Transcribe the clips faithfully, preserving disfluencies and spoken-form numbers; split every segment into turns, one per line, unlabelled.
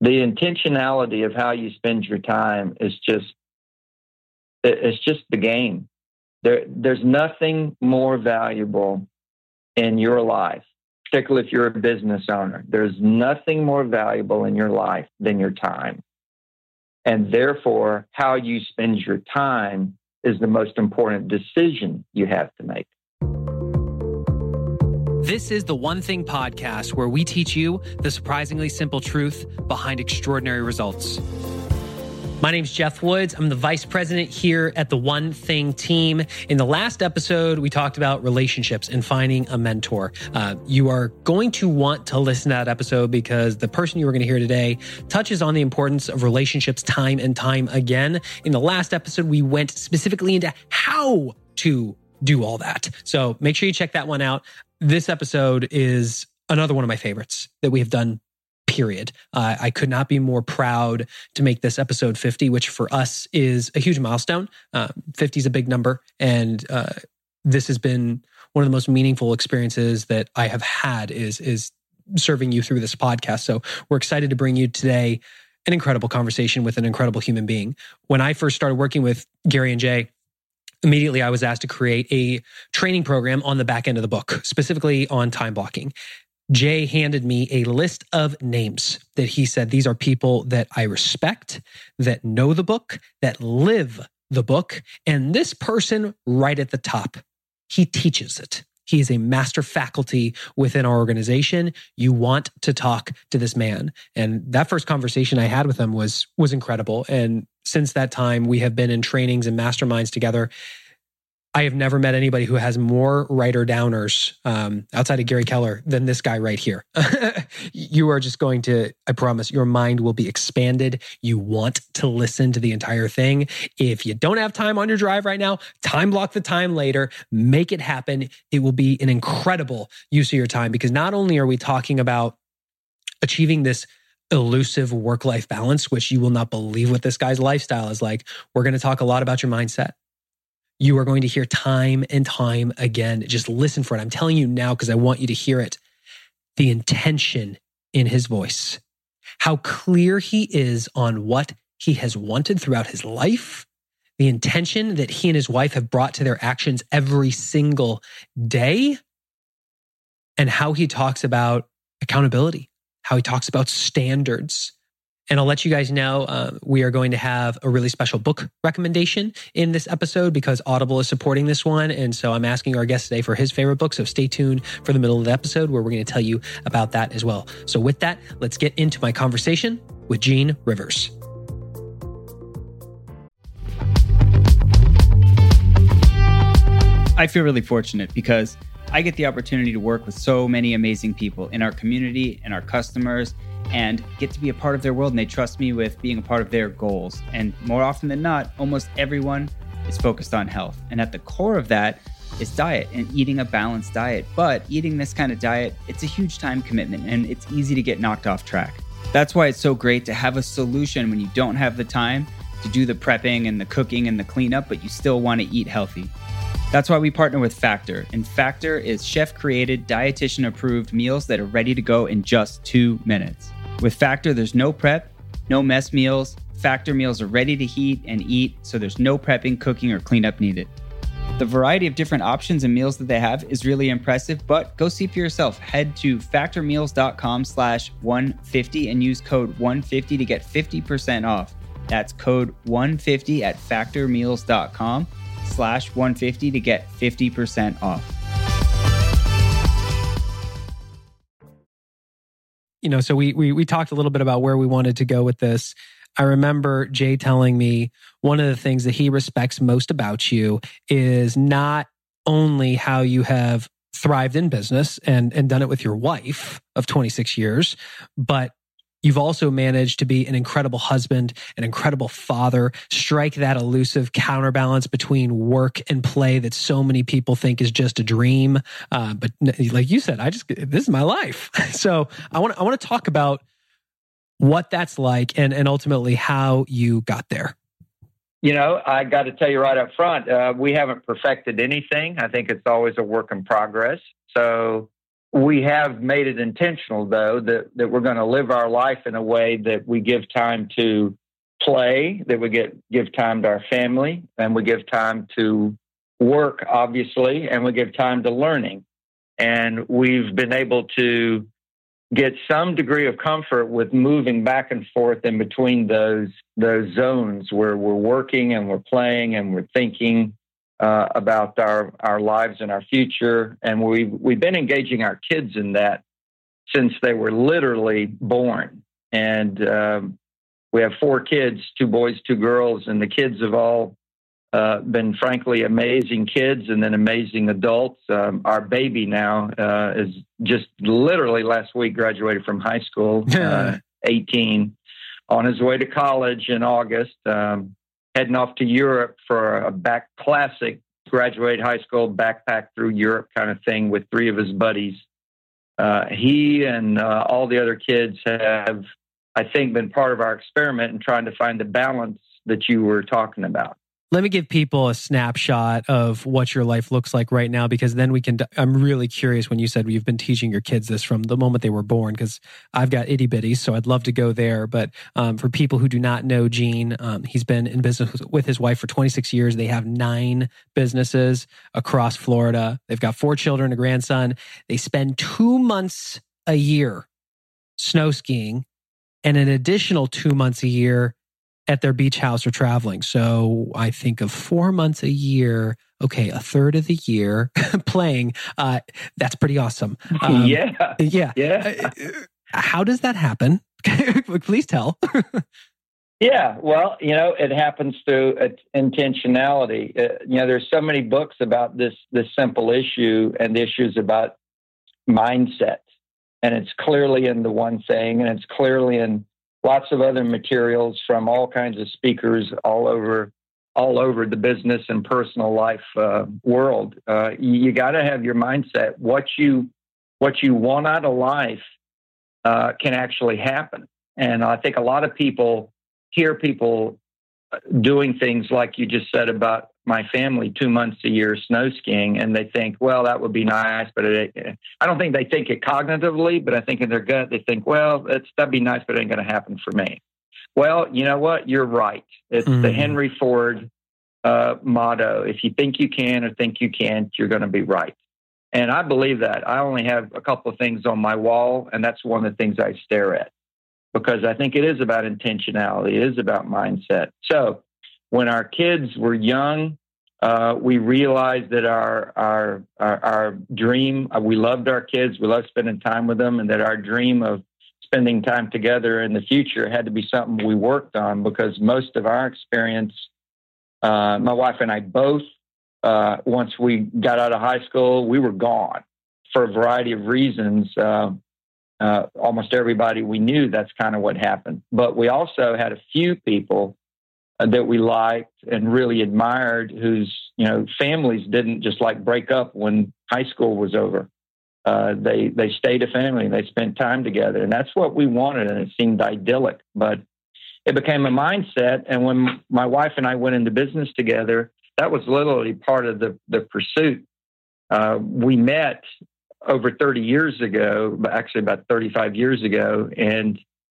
the intentionality of how you spend your time is just, it's just the game. There, there's nothing more valuable in your life, particularly if you're a business owner. There's nothing more valuable in your life than your time. And therefore, how you spend your time is the most important decision you have to make.
This is the One Thing podcast, where we teach you the surprisingly simple truth behind extraordinary results. My name's Jeff Woods. I'm the vice president here at the One Thing team. In the last episode, we talked about relationships and finding a mentor. Uh, you are going to want to listen to that episode because the person you are going to hear today touches on the importance of relationships time and time again. In the last episode, we went specifically into how to do all that. So make sure you check that one out. This episode is another one of my favorites that we have done, period. Uh, I could not be more proud to make this episode fifty, which for us is a huge milestone. Uh, fifty is a big number. And uh, this has been one of the most meaningful experiences that I have had is, is serving you through this podcast. So we're excited to bring you today an incredible conversation with an incredible human being. When I first started working with Gary and Jay, immediately I was asked to create a training program on the back end of the book, specifically on time blocking. Jay handed me a list of names that he said, these are people that I respect, that know the book, that live the book. And this person right at the top, he teaches it. He is a master faculty within our organization. You want to talk to this man. And that first conversation I had with him was, was incredible. And since that time, we have been in trainings and masterminds together. I have never met anybody who has more writer downers um, outside of Gary Keller than this guy right here. You are just going to, I promise, your mind will be expanded. You want to listen to the entire thing. If you don't have time on your drive right now, time block the time later, make it happen. It will be an incredible use of your time, because not only are we talking about achieving this elusive work-life balance, which you will not believe what this guy's lifestyle is like. We're going to talk a lot about your mindset. You are going to hear time and time again. Just listen for it. I'm telling you now because I want you to hear it. The intention in his voice, how clear he is on what he has wanted throughout his life, the intention that he and his wife have brought to their actions every single day, and how he talks about accountability, how he talks about standards. And I'll let you guys know, uh, we are going to have a really special book recommendation in this episode because Audible is supporting this one. And so I'm asking our guest today for his favorite book. So stay tuned for the middle of the episode where we're going to tell you about that as well. So with that, let's get into my conversation with Gene Rivers.
I feel really fortunate because I get the opportunity to work with so many amazing people in our community and our customers, and get to be a part of their world, and they trust me with being a part of their goals. And more often than not, almost everyone is focused on health. And at the core of that is diet and eating a balanced diet. But eating this kind of diet, it's a huge time commitment and it's easy to get knocked off track. That's why it's so great to have a solution when you don't have the time to do the prepping and the cooking and the cleanup, but you still want to eat healthy. That's why we partner with Factor. And Factor is chef-created, dietitian-approved meals that are ready to go in just two minutes. With Factor, there's no prep, no mess meals. Factor meals are ready to heat and eat, so there's no prepping, cooking, or cleanup needed. The variety of different options and meals that they have is really impressive, but go see for yourself. Head to factormeals.com slash 150 and use code one fifty to get fifty percent off. That's code one fifty at factormeals.com slash 150 to get fifty percent off.
You know, so we, we we talked a little bit about where we wanted to go with this. I remember Jay telling me one of the things that he respects most about you is not only how you have thrived in business and, and done it with your wife of twenty-six years, but you've also managed to be an incredible husband, an incredible father, strike that elusive counterbalance between work and play that so many people think is just a dream. Uh, but like you said, I just, this is my life. So I want to, I want to talk about what that's like and, and ultimately how you got there.
You know, I got to tell you right up front, uh, we haven't perfected anything. I think it's always a work in progress. So we have made it intentional, though, that, that we're going to live our life in a way that we give time to play, that we get give time to our family, and we give time to work, obviously, and we give time to learning. And we've been able to get some degree of comfort with moving back and forth in between those those zones where we're working and we're playing and we're thinking uh, about our, our lives and our future. And we've, we've been engaging our kids in that since they were literally born. And um, we have four kids, two boys, two girls, and the kids have all Uh, been frankly amazing kids and then amazing adults. Um, our baby now uh, is just literally last week graduated from high school, uh, eighteen, on his way to college in August, um, heading off to Europe for a back classic graduate high school backpack through Europe kind of thing with three of his buddies. Uh, he and uh, all the other kids have, I think, been part of our experiment in trying to find the balance that you were talking about.
Let me give people a snapshot of what your life looks like right now, because then we can, I'm really curious when you said you've been teaching your kids this from the moment they were born, because I've got itty bitties, so I'd love to go there. But um, for people who do not know Gene, um, he's been in business with his wife for twenty-six years. They have nine businesses across Florida. They've got four children, a grandson. They spend two months a year snow skiing and an additional two months a year at their beach house or traveling. So I think of four months a year, okay, a third of the year playing. Uh, that's pretty awesome.
Um, yeah.
Yeah.
Yeah.
How does that happen? Please tell.
Yeah. Well, you know, it happens through intentionality. Uh, you know, there's so many books about this, this simple issue and the issues about mindset. And it's clearly in the One Thing, and it's clearly in lots of other materials from all kinds of speakers all over, all over the business and personal life uh, world. Uh, you you got to have your mindset. What you what you want out of life uh, can actually happen. And I think a lot of people hear people doing things like you just said about my family, two months a year snow skiing, and they think, well, that would be nice, but it, I don't think they think it cognitively, but I think in their gut they think, well, it's, that'd be nice, but it ain't going to happen for me. Well, you know what? You're right. It's mm-hmm. the Henry Ford uh, motto. If you think you can or think you can't, you're going to be right. And I believe that. I only have a couple of things on my wall, and that's one of the things I stare at, because I think it is about intentionality. It is about mindset. So when our kids were young, uh, we realized that our, our, our, our dream, uh, we loved our kids, we loved spending time with them, and that our dream of spending time together in the future had to be something we worked on, because most of our experience, uh, my wife and I both, uh, once we got out of high school, we were gone for a variety of reasons. Uh, uh, almost everybody we knew, that's kind of what happened. But we also had a few people uh, that we liked and really admired, whose, you know, families didn't just like break up when high school was over. Uh, they they stayed a family. They spent time together, and that's what we wanted. And it seemed idyllic, but it became a mindset. And when my wife and I went into business together, that was literally part of the the pursuit. Uh, we met over thirty years ago, actually about thirty-five years ago, and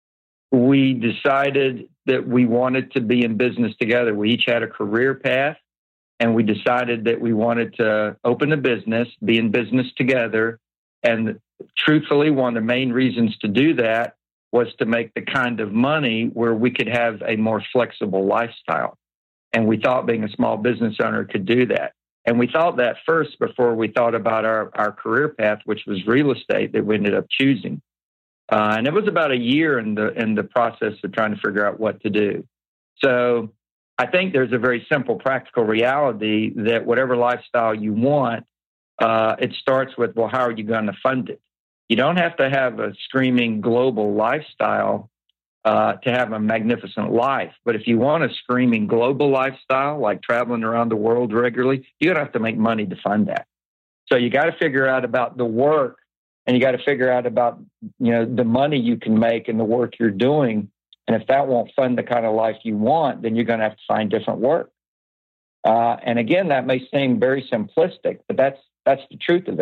we decided that we wanted to be in business together. We each had a career path, and we decided that we wanted to open a business, be in business together. And truthfully, one of the main reasons to do that was to make the kind of money where we could have a more flexible lifestyle. And we thought being a small business owner could do that. And we thought that first before we thought about our, our career path, which was real estate, that we ended up choosing. Uh, and it was about a year in the in the process of trying to figure out what to do. So I think there's a very simple, practical reality that whatever lifestyle you want, uh, it starts with, well, how are you going to fund it? You don't have to have a screaming global lifestyle uh, to have a magnificent life. But if you want a screaming global lifestyle, like traveling around the world regularly, you're going to have to make money to fund that. So you got to figure out about the work, and you got to figure out about, you know, the money you can make and the work you're doing. And if that won't fund the kind of life you want, then you're going to have to find different work. Uh, and again, that may seem very simplistic, but that's that's the truth of it.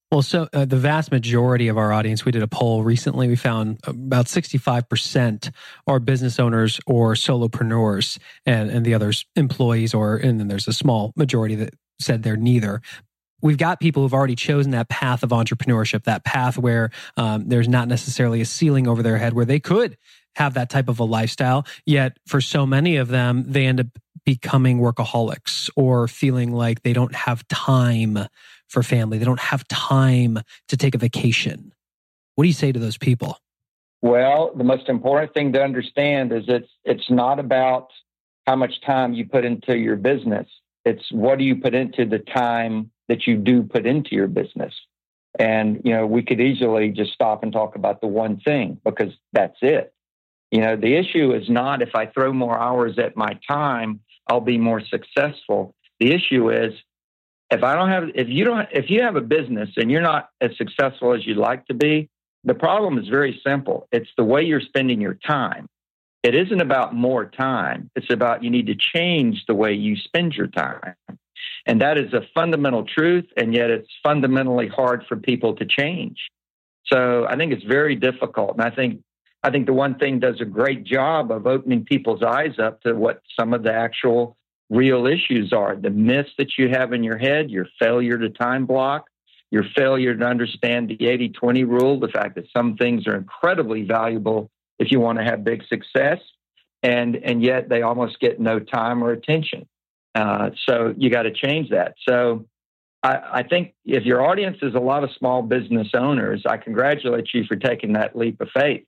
Well, so uh, the vast majority of our audience, we did a poll recently. We found about sixty-five percent are business owners or solopreneurs, and, and the others employees, or and then there's a small majority that said they're neither. We've got people who've already chosen that path of entrepreneurship, that path where um, there's not necessarily a ceiling over their head, where they could have that type of a lifestyle. Yet for so many of them, they end up becoming workaholics or feeling like they don't have time for family. They don't have time to take a vacation. What do you say to those people?
Well, the most important thing to understand is it's it's not about how much time you put into your business. It's what do you put into the time that you do put into your business. And, you know, we could easily just stop and talk about the one thing because that's it. You know, the issue is not if I throw more hours at my time, I'll be more successful. The issue is if I don't have, if you don't, if you have a business and you're not as successful as you'd like to be, the problem is very simple. It's the way you're spending your time. It isn't about more time. It's about you need to change the way you spend your time. And that is a fundamental truth, and yet it's fundamentally hard for people to change. So I think it's very difficult. And I think I think the one thing does a great job of opening people's eyes up to what some of the actual real issues are. The myths that you have in your head, your failure to time block, your failure to understand the eighty twenty rule, the fact that some things are incredibly valuable if you want to have big success, and, and yet they almost get no time or attention. Uh, so you got to change that. So I, I think if your audience is a lot of small business owners, I congratulate you for taking that leap of faith.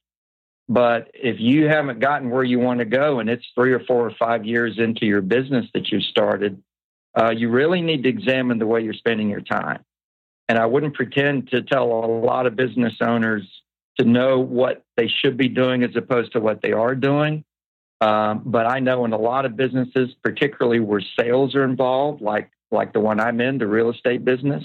But if you haven't gotten where you want to go and it's three or four or five years into your business that you started, uh, you really need to examine the way you're spending your time. And I wouldn't pretend to tell a lot of business owners to know what they should be doing as opposed to what they are doing. Um, but I know in a lot of businesses, particularly where sales are involved, like like the one I'm in, the real estate business,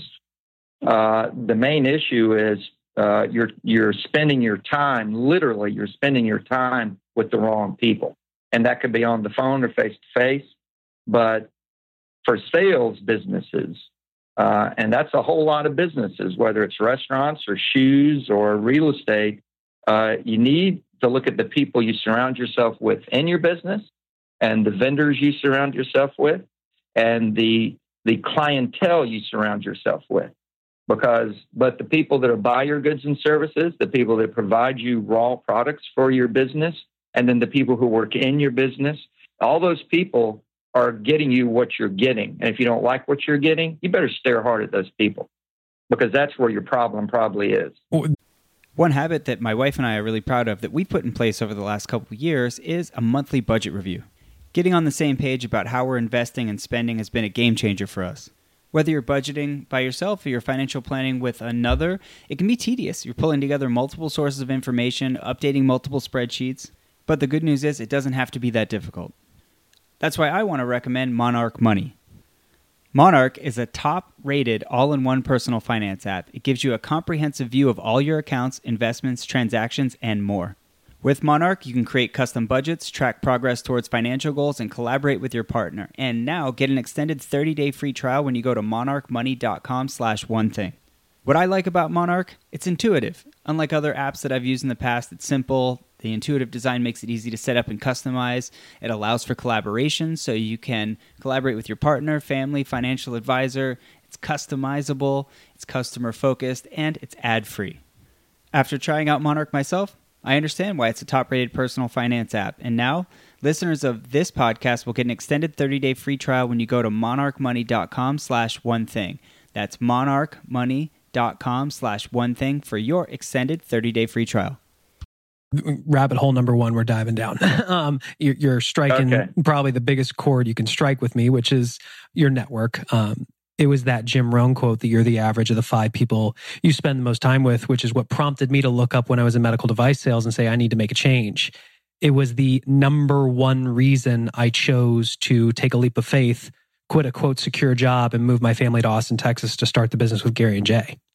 uh, the main issue is uh, you're you're spending your time, literally, you're spending your time with the wrong people. And that could be on the phone or face-to-face. But for sales businesses, uh, and that's a whole lot of businesses, whether it's restaurants or shoes or real estate, uh, you need to look at the people you surround yourself with in your business and the vendors you surround yourself with and the the clientele you surround yourself with. Because, but the people that are buy your goods and services, the people that provide you raw products for your business, and then the people who work in your business, all those people are getting you what you're getting. And if you don't like what you're getting, you better stare hard at those people because that's where your problem probably is.
One habit that my wife and I are really proud of that we put in place over the last couple of years is a monthly budget review. Getting on the same page about how we're investing and spending has been a game changer for us. Whether you're budgeting by yourself or you're financial planning with another, it can be tedious. You're pulling together multiple sources of information, updating multiple spreadsheets. But the good news is it doesn't have to be that difficult. That's why I want to recommend Monarch Money. Monarch is a top-rated all-in-one personal finance app. It gives you a comprehensive view of all your accounts, investments, transactions, and more. With Monarch, you can create custom budgets, track progress towards financial goals, and collaborate with your partner. And now, get an extended thirty-day free trial when you go to monarchmoney.com slash one thing. What I like about Monarch, it's intuitive. Unlike other apps that I've used in the past, it's simple. The intuitive design makes it easy to set up and customize. It allows for collaboration, so you can collaborate with your partner, family, financial advisor. It's customizable, it's customer-focused, and it's ad-free. After trying out Monarch myself, I understand why it's a top-rated personal finance app. And now, listeners of this podcast will get an extended thirty-day free trial when you go to monarchmoney.com slash one thing. That's monarchmoney.com slash one thing for your extended thirty-day free trial.
Rabbit hole number one, we're diving down. um, you're, you're striking
okay.
probably the biggest chord you can strike with me, which is your network. Um, it was that Jim Rohn quote that you're the average of the five people you spend the most time with, which is what prompted me to look up when I was in medical device sales and say, I need to make a change. It was the number one reason I chose to take a leap of faith, quit a quote secure job, and move my family to Austin, Texas to start the business with Gary and Jay.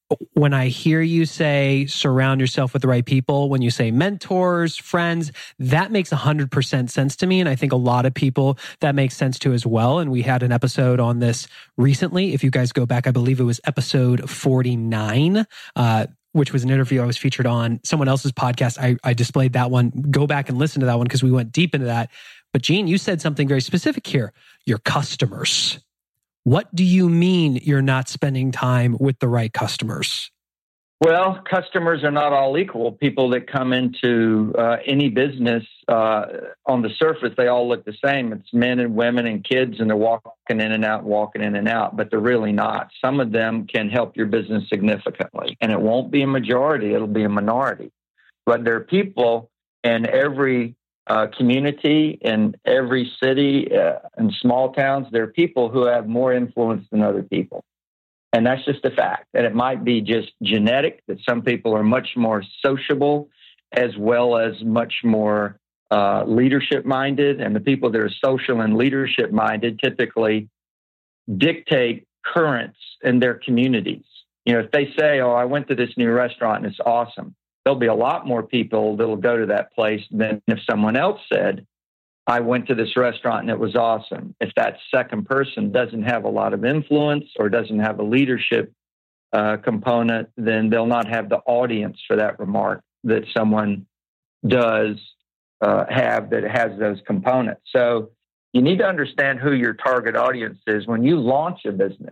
When I hear you say surround yourself with the right people, when you say mentors, friends, that makes one hundred percent sense to me. And I think a lot of people that makes sense to as well. And we had an episode on this recently. If you guys go back, I believe it was episode forty-nine, uh, which was an interview I was featured on someone else's podcast. I, I displayed that one. Go back and listen to that one because we went deep into that. But Gene, you said something very specific here. Your customers. What do you mean you're not spending time with the right customers?
Well, customers are not all equal. People that come into uh, any business, uh, on the surface, they all look the same. It's men and women and kids, and they're walking in and out, walking in and out, but they're really not. Some of them can help your business significantly, and it won't be a majority. It'll be a minority. But there are people in every Uh, community in every city uh, and small towns. There are people who have more influence than other people. And that's just a fact. And it might be just genetic, that some people are much more sociable as well as much more uh, leadership minded. And the people that are social and leadership minded typically dictate currents in their communities. You know, if they say, oh, I went to this new restaurant and it's awesome, there'll be a lot more people that'll go to that place than if someone else said, I went to this restaurant and it was awesome. If that second person doesn't have a lot of influence or doesn't have a leadership uh, component, then they'll not have the audience for that remark that someone does uh, have that has those components. So you need to understand who your target audience is. When you launch a business,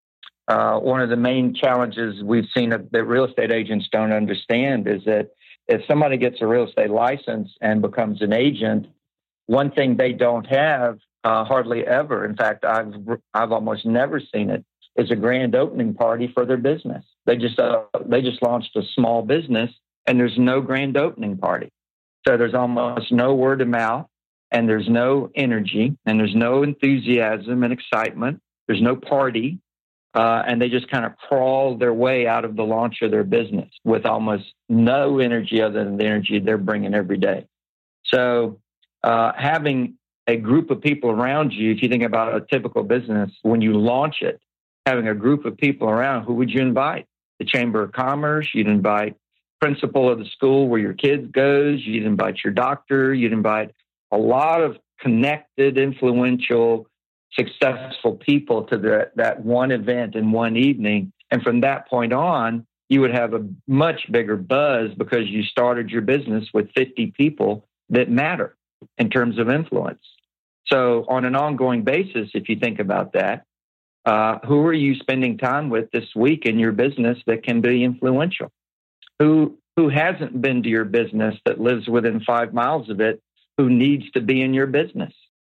Uh, one of the main challenges we've seen that, that real estate agents don't understand is that if somebody gets a real estate license and becomes an agent, one thing they don't have uh, hardly ever, in fact, I've I've almost never seen it, is a grand opening party for their business. They just uh, they just launched a small business and there's no grand opening party. So there's almost no word of mouth, and there's no energy, and there's no enthusiasm and excitement. There's no party. Uh, and they just kind of crawl their way out of the launch of their business with almost no energy other than the energy they're bringing every day. So uh, having a group of people around you, if you think about a typical business, when you launch it, having a group of people around, who would you invite? The Chamber of Commerce, you'd invite principal of the school where your kid goes, you'd invite your doctor, you'd invite a lot of connected, influential, successful people to the, that one event in one evening. And from that point on, you would have a much bigger buzz because you started your business with fifty people that matter in terms of influence. So on an ongoing basis, if you think about that, uh, who are you spending time with this week in your business that can be influential? Who, who hasn't been to your business that lives within five miles of it, who needs to be in your business?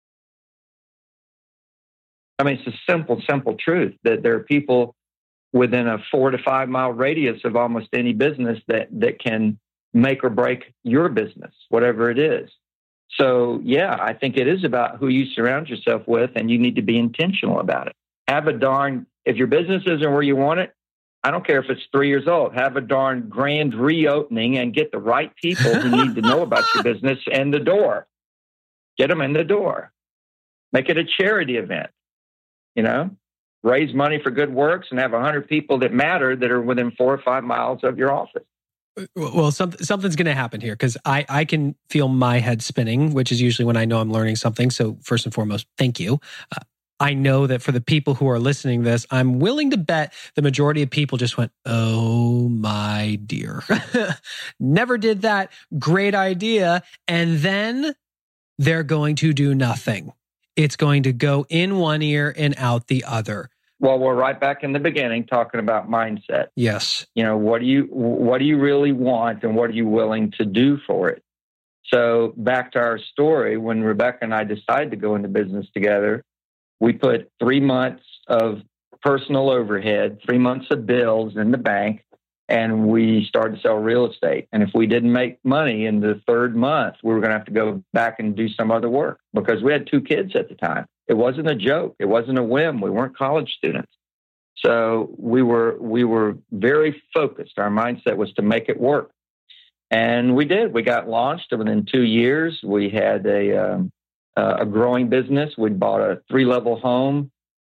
I mean, it's a simple, simple truth that there are people within a four to five mile radius of almost any business that, that can make or break your business, whatever it is. So, yeah, I think it is about who you surround yourself with, and you need to be intentional about it. Have a darn, if your business isn't where you want it, I don't care if it's three years old, have a darn grand reopening and get the right people who need to know about your business in the door. Get them in the door. Make it a charity event. You know, raise money for good works and have one hundred people that matter that are within four or five miles of your office.
Well, some, something's going to happen here because I, I can feel my head spinning, which is usually when I know I'm learning something. So first and foremost, thank you. Uh, I know that for the people who are listening to this, I'm willing to bet the majority of people just went, oh my dear, never did that. Great idea. And then they're going to do nothing. It's going to go in one ear and out the other.
Well, we're right back in the beginning talking about mindset.
Yes.
You know, what do you what do you really want and what are you willing to do for it? So back to our story, when Rebecca and I decided to go into business together, we put three months of personal overhead, three months of bills in the bank, and we started to sell real estate. And if we didn't make money in the third month, we were going to have to go back and do some other work because we had two kids at the time. It wasn't a joke. It wasn't a whim. We weren't college students. So we were we were very focused. Our mindset was to make it work. And we did. We got launched within two years. We had a, um, a growing business. We bought a three-level home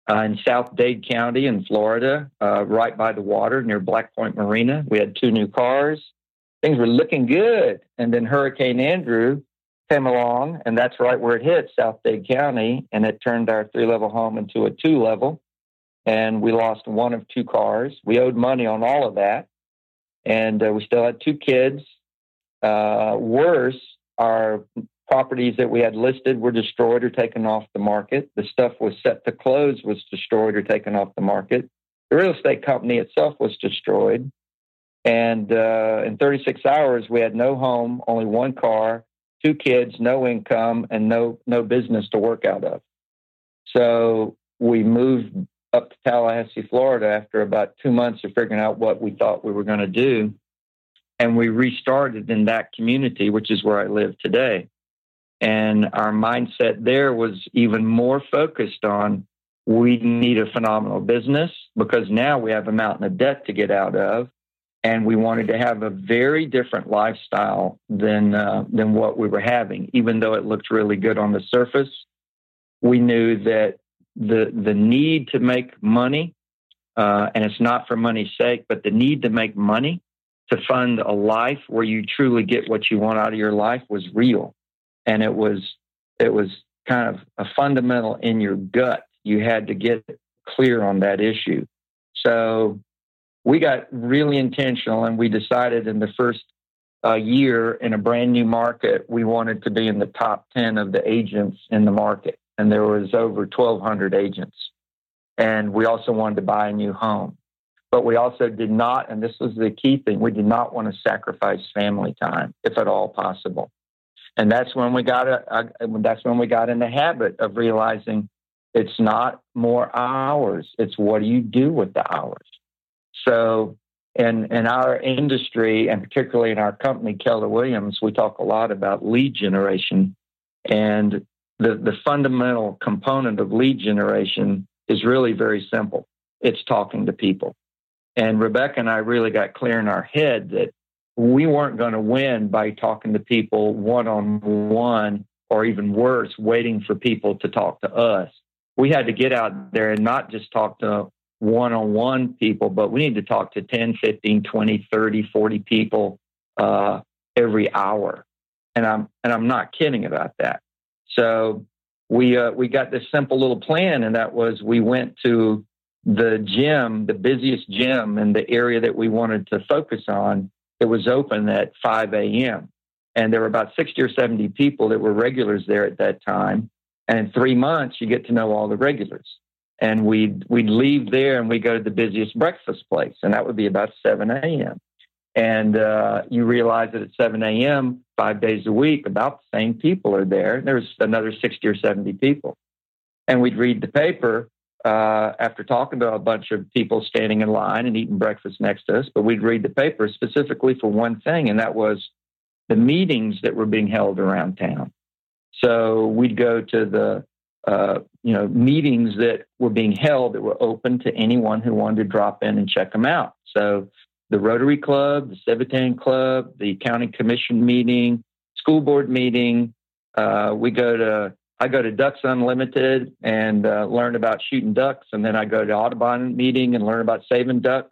uh, in South Dade County in Florida, uh, right by the water near Black Point Marina. We had two new cars. Things were looking good. And then Hurricane Andrew came along, and that's right where it hit, South Dade County, and it turned our three-level home into a two-level, and we lost one of two cars. We owed money on all of that, and uh, we still had two kids. Uh, worse, our properties that we had listed were destroyed or taken off the market. The stuff was set to close was destroyed or taken off the market. The real estate company itself was destroyed, and uh, in thirty-six hours, we had no home, only one car, two kids, no income, and no no business to work out of. So we moved up to Tallahassee, Florida after about two months of figuring out what we thought we were going to do. And we restarted in that community, which is where I live today. And our mindset there was even more focused on we need a phenomenal business because now we have a mountain of debt to get out of. And we wanted to have a very different lifestyle than uh, than what we were having. Even though it looked really good on the surface, we knew that the the need to make money, uh, and it's not for money's sake, but the need to make money to fund a life where you truly get what you want out of your life was real, and it was it was kind of a fundamental in your gut. You had to get clear on that issue. So we got really intentional, and we decided in the first uh, year in a brand new market, we wanted to be in the top ten of the agents in the market. And there was over twelve hundred agents. And we also wanted to buy a new home. But we also did not, and this was the key thing, we did not want to sacrifice family time, if at all possible. And that's when we got a, a that's when we got in the habit of realizing it's not more hours, it's what do you do with the hours. So in, in our industry, and particularly in our company, Keller Williams, we talk a lot about lead generation. And the, the fundamental component of lead generation is really very simple. It's talking to people. And Rebecca and I really got clear in our head that we weren't going to win by talking to people one-on-one, or even worse, waiting for people to talk to us. We had to get out there and not just talk to one-on-one people, but we need to talk to ten, fifteen, twenty, thirty, forty people uh, every hour. And I'm and I'm not kidding about that. So we uh, we got this simple little plan, and that was we went to the gym, the busiest gym in the area that we wanted to focus on. It was open at five a.m. And there were about sixty or seventy people that were regulars there at that time. And in three months, you get to know all the regulars. And we'd, we'd leave there and we go to the busiest breakfast place. And that would be about seven a.m. And uh, you realize that at seven a.m., five days a week, about the same people are there. There's another sixty or seventy people. And we'd read the paper uh, after talking to a bunch of people standing in line and eating breakfast next to us. But we'd read the paper specifically for one thing, and that was the meetings that were being held around town. So we'd go to the Uh, you know, meetings that were being held that were open to anyone who wanted to drop in and check them out. So the Rotary Club, the Civitan Club, the County Commission meeting, school board meeting. Uh, we go to, I go to Ducks Unlimited and uh, learn about shooting ducks. And then I go to Audubon meeting and learn about saving ducks.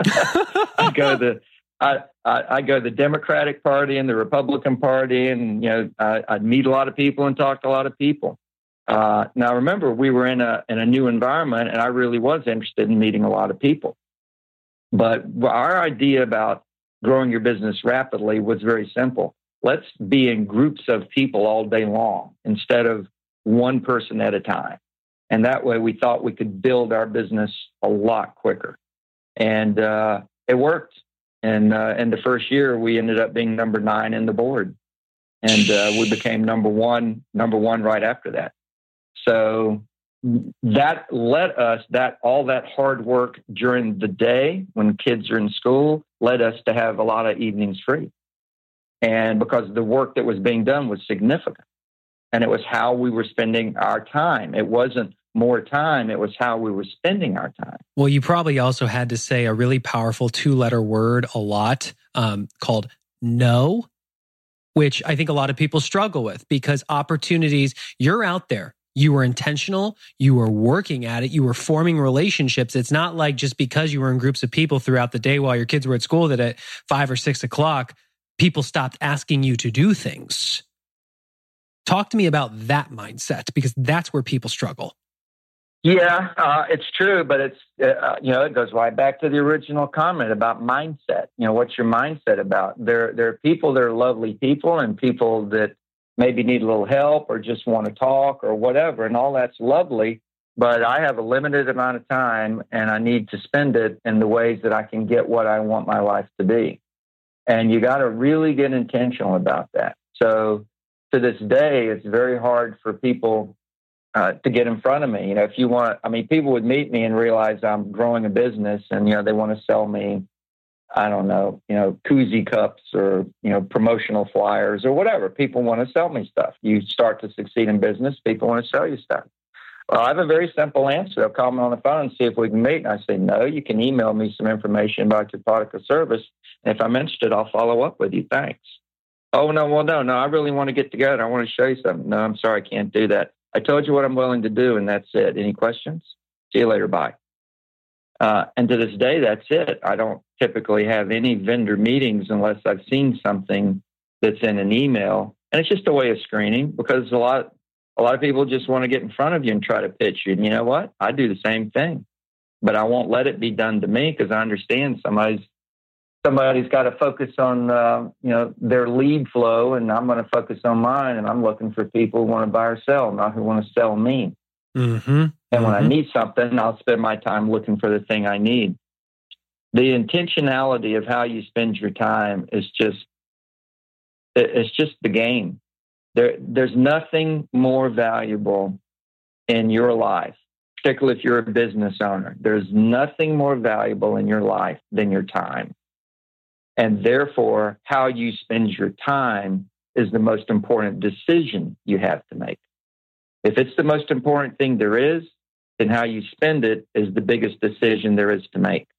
I go to I, I, I go to the Democratic Party and the Republican Party, and, you know, I, I'd meet a lot of people and talk to a lot of people. Uh, now, remember, we were in a in a new environment, and I really was interested in meeting a lot of people. But our idea about growing your business rapidly was very simple. Let's be in groups of people all day long instead of one person at a time. And that way we thought we could build our business a lot quicker. And uh, it worked. And uh, in the first year, we ended up being number nine in the board. And uh, we became number one, number one right after that. So that led us, that all that hard work during the day when kids are in school led us to have a lot of evenings free. And because the work that was being done was significant. And it was how we were spending our time. It wasn't more time. It was how we were spending our time.
Well, you probably also had to say a really powerful two-letter word a lot um, called no, which I think a lot of people struggle with, because opportunities, you're out there. You were intentional. You were working at it. You were forming relationships. It's not like just because you were in groups of people throughout the day while your kids were at school that at five or six o'clock, people stopped asking you to do things. Talk to me about that mindset, because that's where people struggle.
Yeah, uh, it's true, but it's, uh, you know, it goes right back to the original comment about mindset. You know, what's your mindset about? There, there are people that are lovely people and people that maybe need a little help or just want to talk or whatever, and all that's lovely, but I have a limited amount of time and I need to spend it in the ways that I can get what I want my life to be. And you got to really get intentional about that. So to this day, it's very hard for people uh, to get in front of me. You know, if you want, I mean, people would meet me and realize I'm growing a business and, you know, they want to sell me, I don't know, you know, koozie cups or, you know, promotional flyers or whatever. People want to sell me stuff. You start to succeed in business, people want to sell you stuff. Well, I have a very simple answer. They'll call me on the phone and see if we can meet. And I say, no, you can email me some information about your product or service. And if I'm interested, I'll follow up with you. Thanks. Oh, no, well, no, no, I really want to get together. I want to show you something. No, I'm sorry, I can't do that. I told you what I'm willing to do, and that's it. Any questions? See you later. Bye. Uh, and to this day, that's it. I don't typically have any vendor meetings unless I've seen something that's in an email. And it's just a way of screening, because a lot, a lot of people just want to get in front of you and try to pitch you. And you know what? I do the same thing, but I won't let it be done to me, because I understand somebody's somebody's got to focus on uh, you know, their lead flow, and I'm going to focus on mine. And I'm looking for people who want to buy or sell, not who want to sell me.
Mm-hmm.
And when
mm-hmm.
I need something, I'll spend my time looking for the thing I need. The intentionality of how you spend your time is just, it's just the game. There, there's nothing more valuable in your life, particularly if you're a business owner. There's nothing more valuable in your life than your time. And therefore, how you spend your time is the most important decision you have to make. If it's the most important thing there is, then how you spend it is the biggest decision there is to make.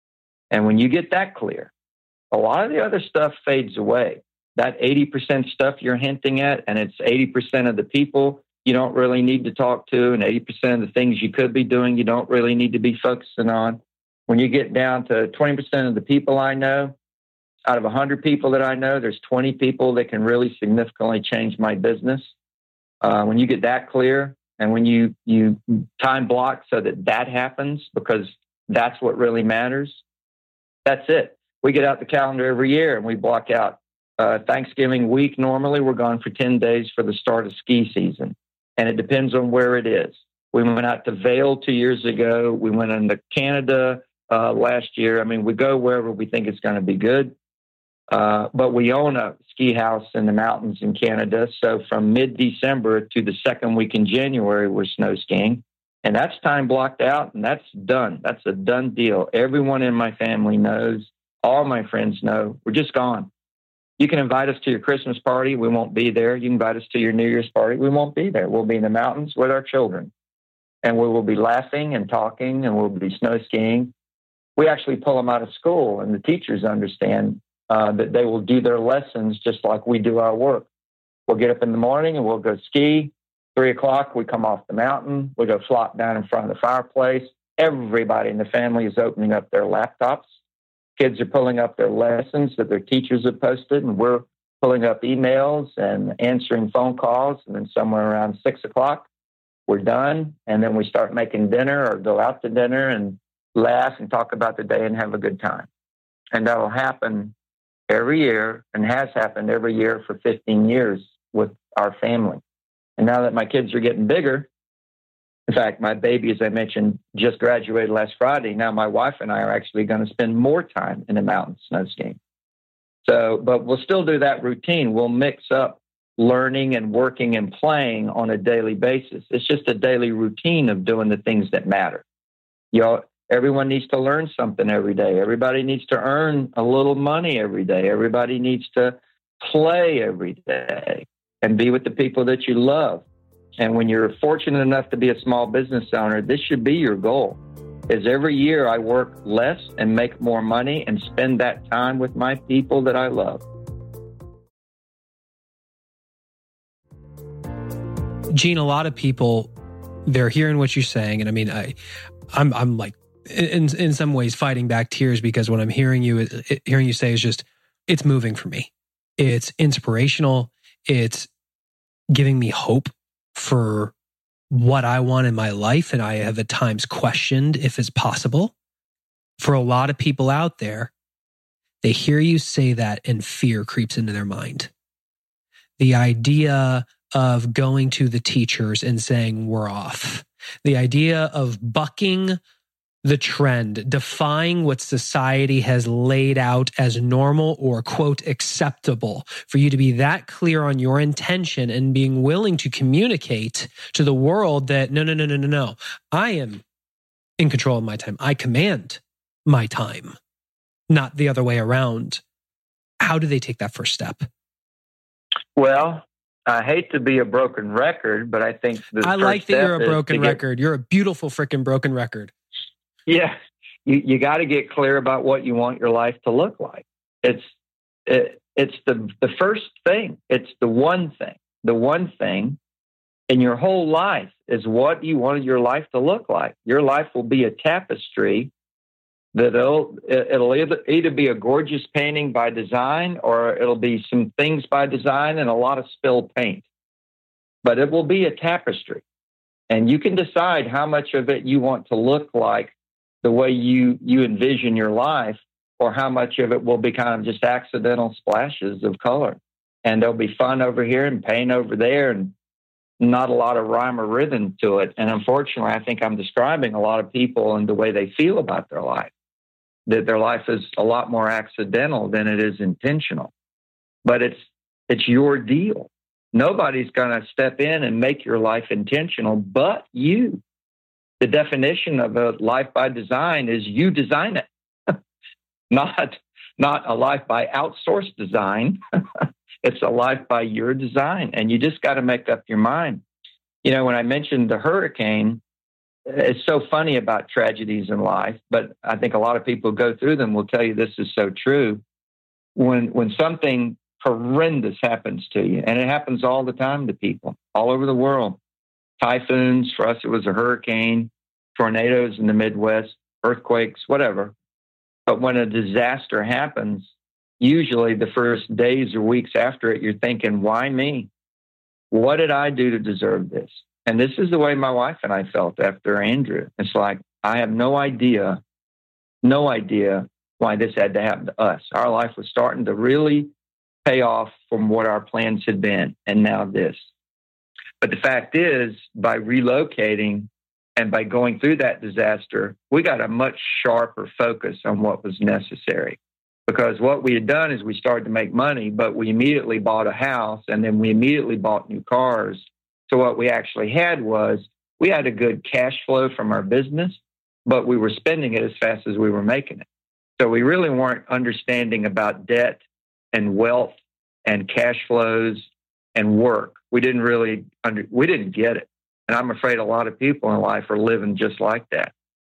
And when you get that clear, a lot of the other stuff fades away. That eighty percent stuff you're hinting at, and it's eighty percent of the people you don't really need to talk to, and eighty percent of the things you could be doing you don't really need to be focusing on. When you get down to twenty percent of the people I know, out of one hundred people that I know, there's twenty people that can really significantly change my business. Uh, when you get that clear, and when you, you time block so that that happens, because that's what really matters, that's it. We get out the calendar every year and we block out uh, Thanksgiving week. Normally, we're gone for ten days for the start of ski season, and it depends on where it is. We went out to Vail two years ago. We went into Canada uh, last year. I mean, we go wherever we think it's going to be good. Uh, but we own a ski house in the mountains in Canada. So from mid-December to the second week in January, we're snow skiing. And that's time blocked out, and that's done. That's a done deal. Everyone in my family knows. All my friends know. We're just gone. You can invite us to your Christmas party. We won't be there. You can invite us to your New Year's party. We won't be there. We'll be in the mountains with our children. And we will be laughing and talking, and we'll be snow skiing. We actually pull them out of school, and the teachers understand Uh, that they will do their lessons just like we do our work. We'll get up in the morning and we'll go ski. Three o'clock, we come off the mountain. We go flop down in front of the fireplace. Everybody in the family is opening up their laptops. Kids are pulling up their lessons that their teachers have posted, and we're pulling up emails and answering phone calls. And then somewhere around six o'clock, we're done. And then we start making dinner or go out to dinner and laugh and talk about the day and have a good time. And that'll happen every year, and has happened every year for fifteen years with our family. And now that my kids are getting bigger, in fact, my baby, as I mentioned, just graduated last Friday. Now my wife and I are actually going to spend more time in the mountains snow skiing. So, but we'll still do that routine. We'll mix up learning and working and playing on a daily basis. It's just a daily routine of doing the things that matter. You know, everyone needs to learn something every day. Everybody needs to earn a little money every day. Everybody needs to play every day and be with the people that you love. And when you're fortunate enough to be a small business owner, this should be your goal. Is every year I work less and make more money and spend that time with my people that I love.
Gene, a lot of people, they're hearing what you're saying. And I mean, I, I'm, I'm like, in, in some ways fighting back tears, because what I'm hearing you, hearing you say is just, it's moving for me. It's inspirational. It's giving me hope for what I want in my life. And I have at times questioned if it's possible. For a lot of people out there, they hear you say that and fear creeps into their mind. The idea of going to the teachers and saying, we're off. The idea of bucking the trend, defying what society has laid out as normal or, quote, acceptable. For you to be that clear on your intention and being willing to communicate to the world that, no, no, no, no, no, no. I am in control of my time. I command my time, not the other way around. How do they take that first step?
Well, I hate to be a broken record, but I think the
I like that you're a broken
get,
record. You're a beautiful freaking broken record.
Yeah, you you got to get clear about what you want your life to look like. It's it, it's the the first thing. It's the one thing. The one thing in your whole life is what you want your life to look like. Your life will be a tapestry that it'll, it'll either, either be a gorgeous painting by design, or it'll be some things by design and a lot of spilled paint. But it will be a tapestry. And you can decide how much of it you want to look like the way you, you envision your life, or how much of it will be kind of just accidental splashes of color. And there'll be fun over here and pain over there, and not a lot of rhyme or rhythm to it. And unfortunately, I think I'm describing a lot of people and the way they feel about their life, that their life is a lot more accidental than it is intentional. But it's it's your deal. Nobody's going to step in and make your life intentional but you. The definition of a life by design is you design it, not, not a life by outsourced design. It's a life by your design, and you just got to make up your mind. You know, when I mentioned the hurricane, it's so funny about tragedies in life, but I think a lot of people who go through them will tell you this is so true. When when something horrendous happens to you, and it happens all the time to people all over the world, typhoons, for us it was a hurricane, tornadoes in the Midwest, earthquakes, whatever. But when a disaster happens, usually the first days or weeks after it, you're thinking, why me? What did I do to deserve this? And this is the way my wife and I felt after Andrew. It's like, I have no idea, no idea why this had to happen to us. Our life was starting to really pay off from what our plans had been, and now this. But the fact is, by relocating and by going through that disaster, we got a much sharper focus on what was necessary. Because what we had done is we started to make money, but we immediately bought a house, and then we immediately bought new cars. So what we actually had was we had a good cash flow from our business, but we were spending it as fast as we were making it. So we really weren't understanding about debt and wealth and cash flows and work. We didn't really under, we didn't get it. And I'm afraid a lot of people in life are living just like that.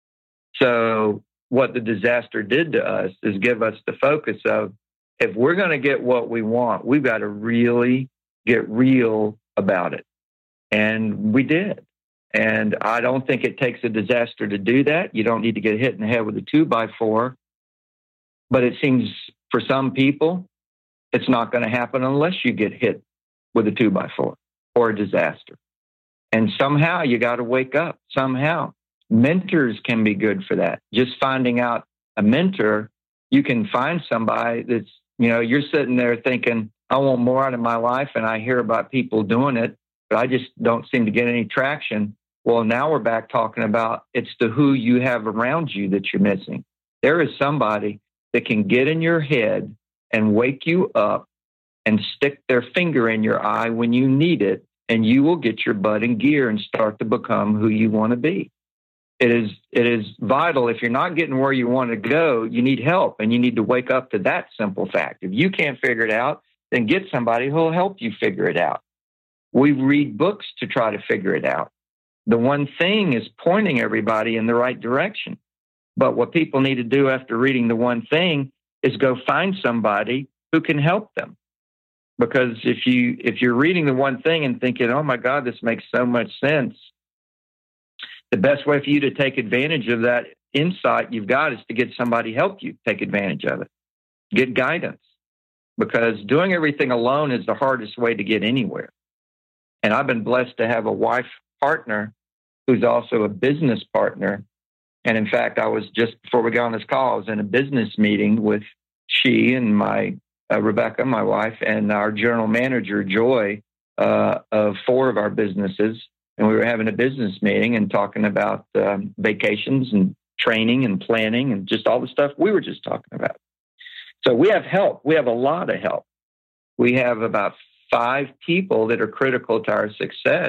So what the disaster did to us is give us the focus of, if we're going to get what we want, we've got to really get real about it. And we did. And I don't think it takes a disaster to do that. You don't need to get hit in the head with a two by four. But it seems for some people, it's not going to happen unless you get hit with a two by four or a disaster. And somehow you got to wake up. Somehow. Mentors can be good for that. Just finding out a mentor, you can find somebody that's, you know, you're sitting there thinking, I want more out of my life, and I hear about people doing it, but I just don't seem to get any traction. Well, now we're back talking about it's the who you have around you that you're missing. There is somebody that can get in your head and wake you up and stick their finger in your eye when you need it, and you will get your butt in gear and start to become who you want to be. It is it is vital. If you're not getting where you want to go, you need help, and you need to wake up to that simple fact. If you can't figure it out, then get somebody who will help you figure it out. We read books to try to figure it out. The one thing is pointing everybody in the right direction. But what people need to do after reading the one thing is go find somebody who can help them. Because if you if you're reading the one thing and thinking, oh my God, this makes so much sense, the best way for you to take advantage of that insight you've got is to get somebody help you take advantage of it. Get guidance. Because doing everything alone is the hardest way to get anywhere. And I've been blessed to have a wife partner who's also a business partner. And in fact, I was just before we got on this call, I was in a business meeting with she and my uh, Rebecca, my wife, and our general manager, Joy, uh, of four of our businesses. And we were having a business meeting and talking about um, vacations and training and planning and just all the stuff we were just talking about. So we have help. We have a lot of help. We have about five people that are critical to our success.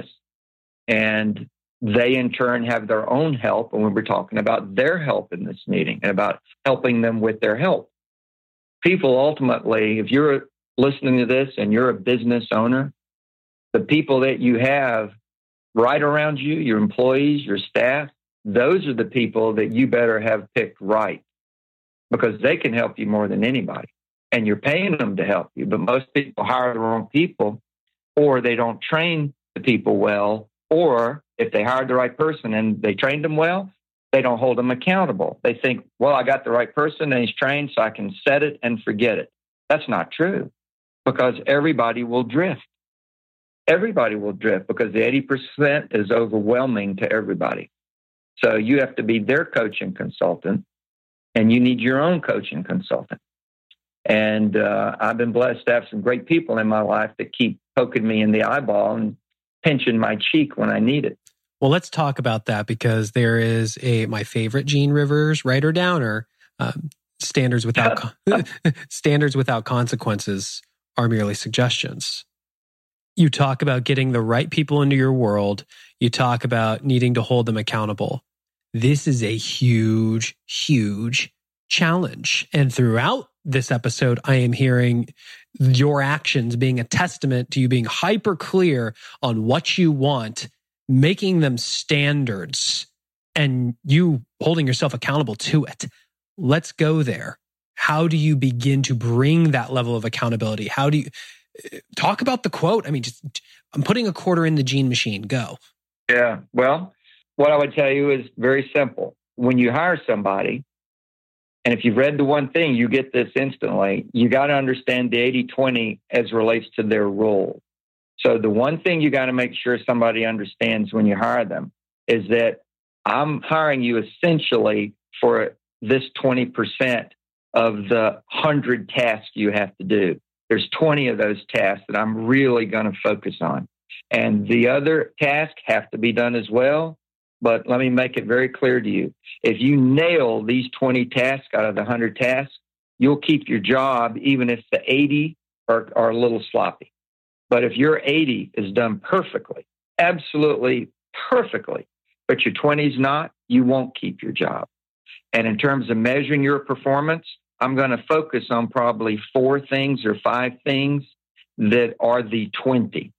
And they, in turn, have their own help. And we were talking about their help in this meeting and about helping them with their help. People ultimately, if you're listening to this and you're a business owner, the people that you have right around you, your employees, your staff, those are the people that you better have picked right, because they can help you more than anybody. And you're paying them to help you. But most people hire the wrong people, or they don't train the people well, or if they hired the right person and they trained them well, they don't hold them accountable. They think, well, I got the right person and he's trained, so I can set it and forget it. That's not true, because everybody will drift. Everybody will drift because the eighty percent is overwhelming to everybody. So you have to be their coaching consultant, and you need your own coaching consultant. And uh, I've been blessed to have some great people in my life that keep poking me in the eyeball and pinching my cheek when I need it.
Well, let's talk about that, because there is a my favorite Gene Rivers writer downer. Um, standards without standards without consequences are merely suggestions. You talk about getting the right people into your world. You talk about needing to hold them accountable. This is a huge, huge challenge. And throughout this episode, I am hearing your actions being a testament to you being hyper clear on what you want, making them standards, and you holding yourself accountable to it. Let's go there. How do you begin to bring that level of accountability? How do you talk about the quote? I mean, just I'm putting a quarter in the Gene machine. Go.
Yeah. Well, what I would tell you is very simple. When you hire somebody, and if you've read the one thing, you get this instantly, you got to understand the eighty twenty as relates to their role. So the one thing you got to make sure somebody understands when you hire them is that I'm hiring you essentially for this twenty percent of the one hundred tasks you have to do. There's twenty of those tasks that I'm really going to focus on. And the other tasks have to be done as well. But let me make it very clear to you. If you nail these twenty tasks out of the one hundred tasks, you'll keep your job even if the eighty are, are a little sloppy. But if your eighty is done perfectly, absolutely perfectly, but your twenty is not, you won't keep your job. And in terms of measuring your performance, I'm going to focus on probably four things or five things that are the twenty,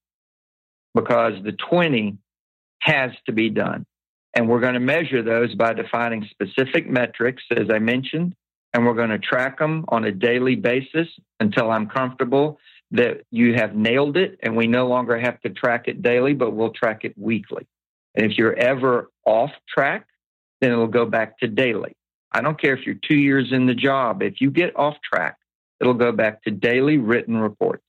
because the twenty has to be done. And we're going to measure those by defining specific metrics, as I mentioned, and we're going to track them on a daily basis until I'm comfortable that you have nailed it, and we no longer have to track it daily, but we'll track it weekly. And if you're ever off track, then it'll go back to daily. I don't care if you're two years in the job. If you get off track, it'll go back to daily written reports.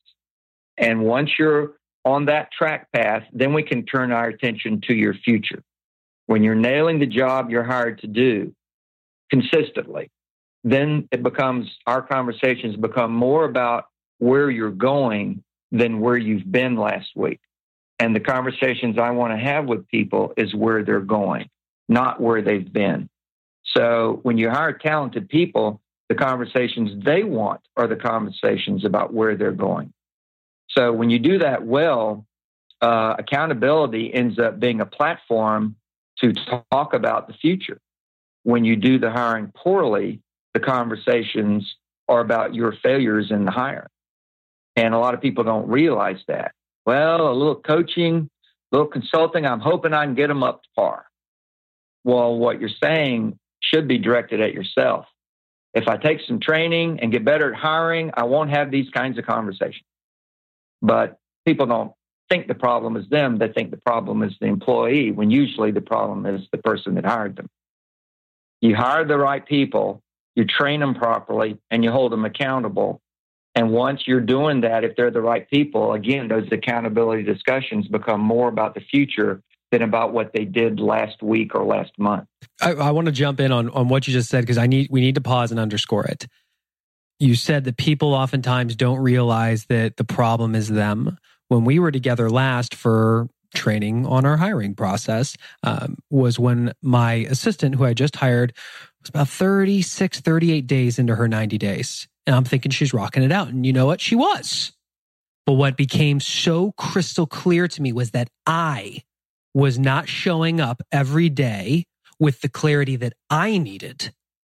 And once you're on that track path, then we can turn our attention to your future. When you're nailing the job you're hired to do consistently, then it becomes, our conversations become more about where you're going than where you've been last week. And the conversations I want to have with people is where they're going, not where they've been. So when you hire talented people, the conversations they want are the conversations about where they're going. So when you do that well, uh, accountability ends up being a platform to talk about the future. When you do the hiring poorly, the conversations are about your failures in the hire. And a lot of people don't realize that. Well, a little coaching, a little consulting, I'm hoping I can get them up to par. Well, what you're saying should be directed at yourself. If I take some training and get better at hiring, I won't have these kinds of conversations. But people don't think the problem is them. They think the problem is the employee, when usually the problem is the person that hired them. You hire the right people, you train them properly, and you hold them accountable. And once you're doing that, if they're the right people, again, those accountability discussions become more about the future than about what they did last week or last month.
I, I want to jump in on, on what you just said, because I need we need to pause and underscore it. You said that people oftentimes don't realize that the problem is them. When we were together last for training on our hiring process, um, was when my assistant, who I just hired, was about thirty-six, thirty-eight days into her ninety days. And I'm thinking she's rocking it out. And you know what? She was. But what became so crystal clear to me was that I was not showing up every day with the clarity that I needed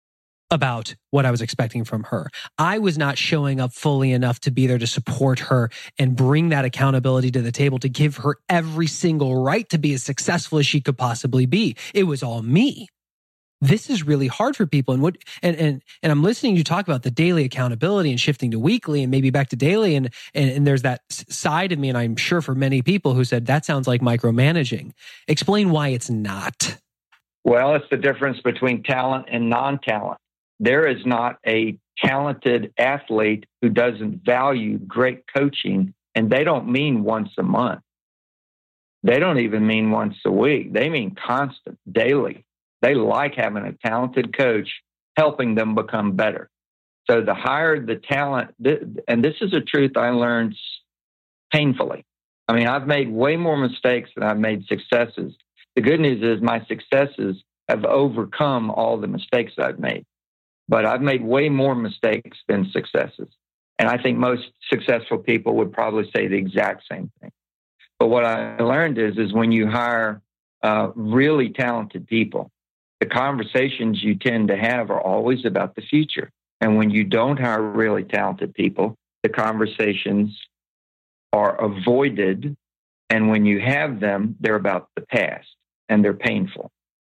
about what I was expecting from her. I was not showing up fully enough to be there to support her and bring that accountability to the table, to give her every single right to be as successful as she could possibly be. It was all me. This is really hard for people. And what and and and I'm listening to you talk about the daily accountability and shifting to weekly and maybe back to daily. And and, and there's that side of me, and I'm sure for many people who said that sounds like micromanaging. Explain why it's not.
Well, it's the difference between talent and non-talent. There is not a talented athlete who doesn't value great coaching, and they don't mean once a month. They don't even mean once a week. They mean constant, daily. They like having a talented coach helping them become better. So the higher the talent, and this is a truth I learned painfully. I mean, I've made way more mistakes than I've made successes. The good news is my successes have overcome all the mistakes I've made. But I've made way more mistakes than successes. And I think most successful people would probably say the exact same thing. But what I learned is, is when you hire uh, really talented people, the conversations you tend to have are always about the future. And when you don't hire really talented people, the conversations are avoided. And when you have them, they're about the past and they're painful.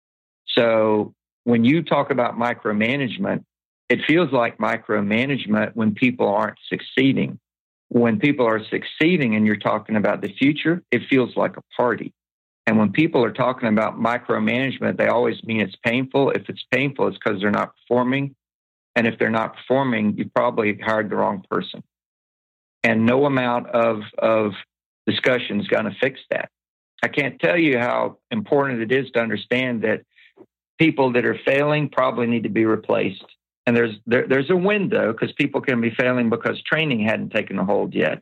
So when you talk about micromanagement, it feels like micromanagement when people aren't succeeding. When people are succeeding and you're talking about the future, it feels like a party. And when people are talking about micromanagement, they always mean it's painful. If it's painful, it's because they're not performing. And if they're not performing, you probably hired the wrong person. And no amount of, of discussion is going to fix that. I can't tell you how important it is to understand that people that are failing probably need to be replaced. And there's there, there's a window, because people can be failing because training hadn't taken a hold yet.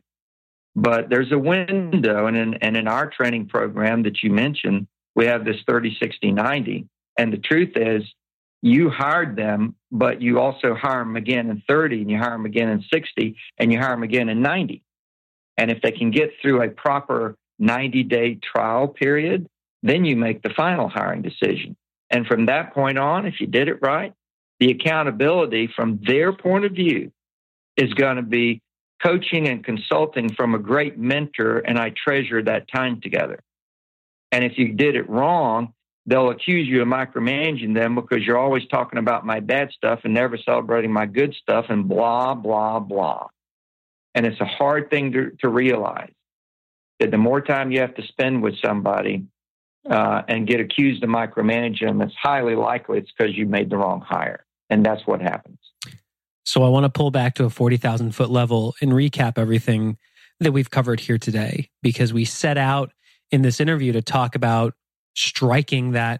But there's a window, and in, and in our training program that you mentioned, we have this thirty, sixty, ninety. And the truth is, you hired them, but you also hire them again in thirty, and you hire them again in sixty, and you hire them again in ninety. And if they can get through a proper ninety-day trial period, then you make the final hiring decision. And from that point on, if you did it right, the accountability from their point of view is going to be coaching and consulting from a great mentor, and I treasure that time together. And if you did it wrong, they'll accuse you of micromanaging them because you're always talking about my bad stuff and never celebrating my good stuff and blah, blah, blah. And it's a hard thing to, to realize that the more time you have to spend with somebody uh, and get accused of micromanaging them, it's highly likely it's because you made the wrong hire. And that's what happens.
So I want to pull back to a forty thousand foot level and recap everything that we've covered here today, because we set out in this interview to talk about striking that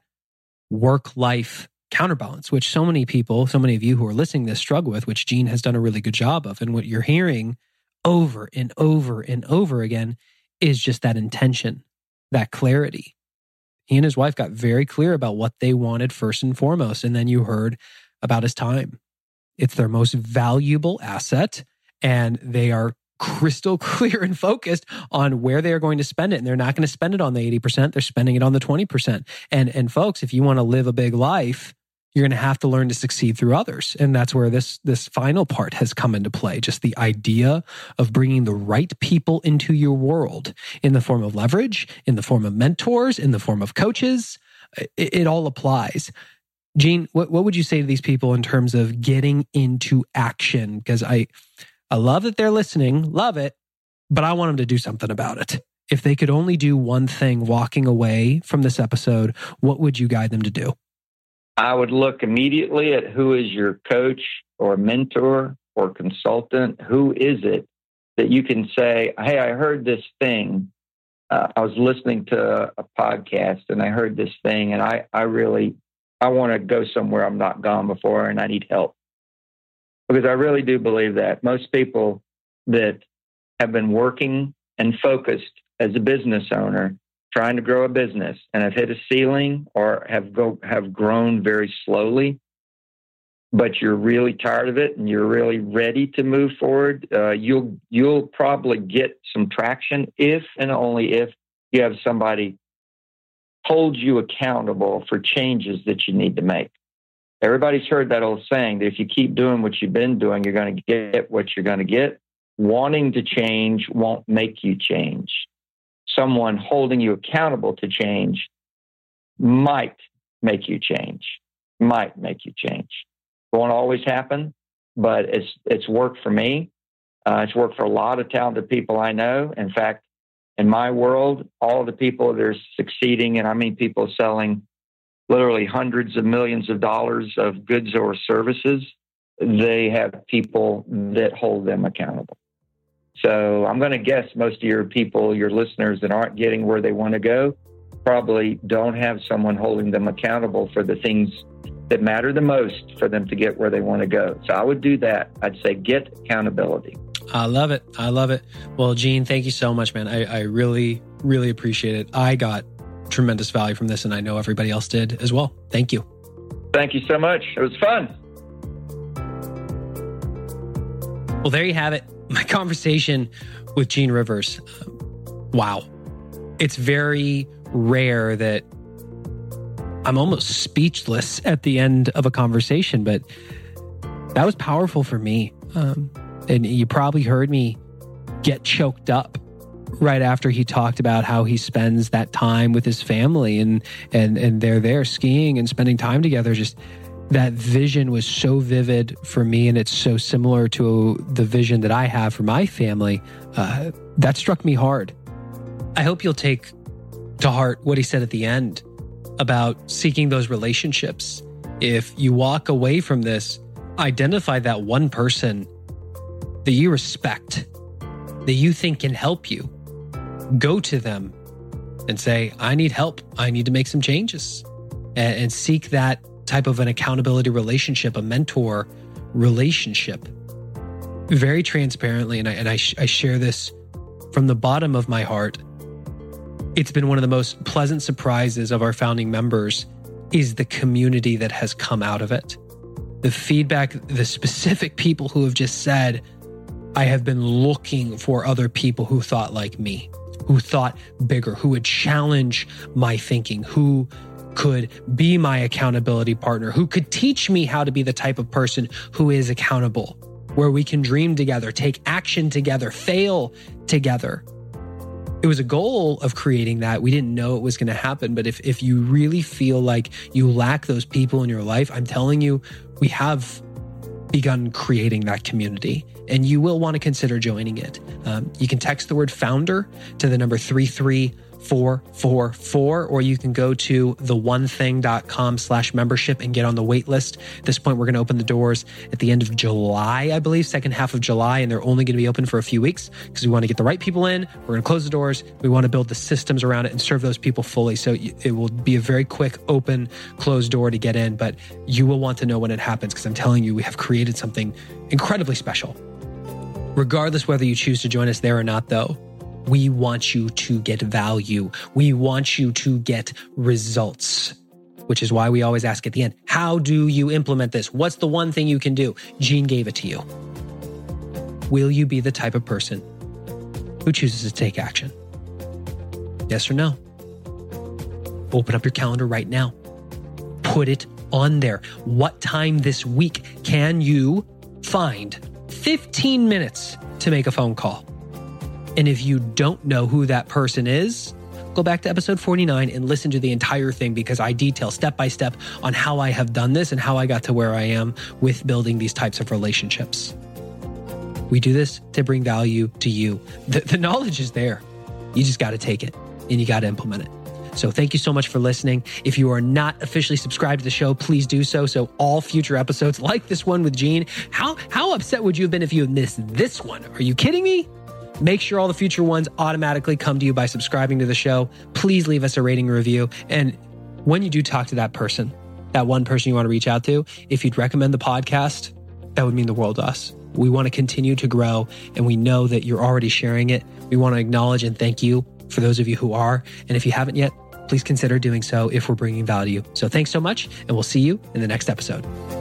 work-life counterbalance, which so many people, so many of you who are listening to this struggle with, which Gene has done a really good job of. And what you're hearing over and over and over again is just that intention, that clarity. He and his wife got very clear about what they wanted first and foremost. And then you heard about his time. It's their most valuable asset, and they are crystal clear and focused on where they are going to spend it. And they're not going to spend it on the eighty percent. They're spending it on the twenty percent. And, and folks, if you want to live a big life, you're going to have to learn to succeed through others. And that's where this, this final part has come into play. Just the idea of bringing the right people into your world in the form of leverage, in the form of mentors, in the form of coaches. It, it all applies. Gene, what, what would you say to these people in terms of getting into action? Because I, I love that they're listening, love it, but I want them to do something about it. If they could only do one thing walking away from this episode, what would you guide them to do?
I would look immediately at who is your coach or mentor or consultant. Who is it that you can say, hey, I heard this thing. Uh, I was listening to a podcast and I heard this thing and I, I really, I want to go somewhere I'm not gone before and I need help. Because I really do believe that most people that have been working and focused as a business owner, trying to grow a business and have hit a ceiling or have go have grown very slowly, but you're really tired of it and you're really ready to move forward, uh, you'll you'll probably get some traction if and only if you have somebody hold you accountable for changes that you need to make. Everybody's heard that old saying that if you keep doing what you've been doing, you're going to get what you're going to get. Wanting to change won't make you change. Someone holding you accountable to change might make you change, might make you change. It won't always happen, but it's it's worked for me. Uh, it's worked for a lot of talented people I know. In fact, in my world, all the people that are succeeding, and I mean people selling literally hundreds of millions of dollars of goods or services, they have people that hold them accountable. So I'm going to guess most of your people, your listeners that aren't getting where they want to go, probably don't have someone holding them accountable for the things that matter the most for them to get where they want to go. So I would do that. I'd say get accountability.
I love it. I love it. Well, Gene, thank you so much, man. I, I really, really appreciate it. I got tremendous value from this, and I know everybody else did as well. Thank you.
Thank you so much. It was fun.
Well, there you have it. My conversation with Gene Rivers. Wow. It's very rare that I'm almost speechless at the end of a conversation, but that was powerful for me. Um, and you probably heard me get choked up right after he talked about how he spends that time with his family and, and, and they're there skiing and spending time together. Just that vision was so vivid for me, and it's so similar to the vision that I have for my family. Uh, that struck me hard. I hope you'll take to heart what he said at the end about seeking those relationships. If you walk away from this, identify that one person that you respect, that you think can help you. Go to them and say, I need help. I need to make some changes, and, and seek that type of an accountability relationship, a mentor relationship, very transparently. And I, and I, sh- I share this from the bottom of my heart. It's been one of the most pleasant surprises of our founding members is the community that has come out of it. The feedback, the specific people who have just said, I have been looking for other people who thought like me, who thought bigger, who would challenge my thinking, who could be my accountability partner, who could teach me how to be the type of person who is accountable, where we can dream together, take action together, fail together. It was a goal of creating that. We didn't know it was going to happen. But if, if you really feel like you lack those people in your life, I'm telling you, we have begun creating that community, and you will want to consider joining it. Um, you can text the word founder to the number three three four four four, or you can go to the one thing dot com slash membership and get on the wait list. At this point, we're going to open the doors at the end of July, I believe, second half of July, and they're only going to be open for a few weeks because we want to get the right people in. We're going to close the doors. We want to build the systems around it and serve those people fully. So it will be a very quick, open, closed door to get in, but you will want to know when it happens because I'm telling you, we have created something incredibly special. Regardless whether you choose to join us there or not, though, we want you to get value. We want you to get results, which is why we always ask at the end, how do you implement this? What's the one thing you can do? Gene gave it to you. Will you be the type of person who chooses to take action? Yes or no? Open up your calendar right now. Put it on there. What time this week can you find fifteen minutes to make a phone call? And if you don't know who that person is, go back to episode forty-nine and listen to the entire thing because I detail step by step on how I have done this and how I got to where I am with building these types of relationships. We do this to bring value to you. The, the knowledge is there. You just got to take it and you got to implement it. So thank you so much for listening. If you are not officially subscribed to the show, please do so. So all future episodes like this one with Gene, how, how upset would you have been if you had missed this one? Are you kidding me? Make sure all the future ones automatically come to you by subscribing to the show. Please leave us a rating and review. And when you do talk to that person, that one person you want to reach out to, if you'd recommend the podcast, that would mean the world to us. We want to continue to grow, and we know that you're already sharing it. We want to acknowledge and thank you for those of you who are. And if you haven't yet, please consider doing so if we're bringing value. So thanks so much, and we'll see you in the next episode.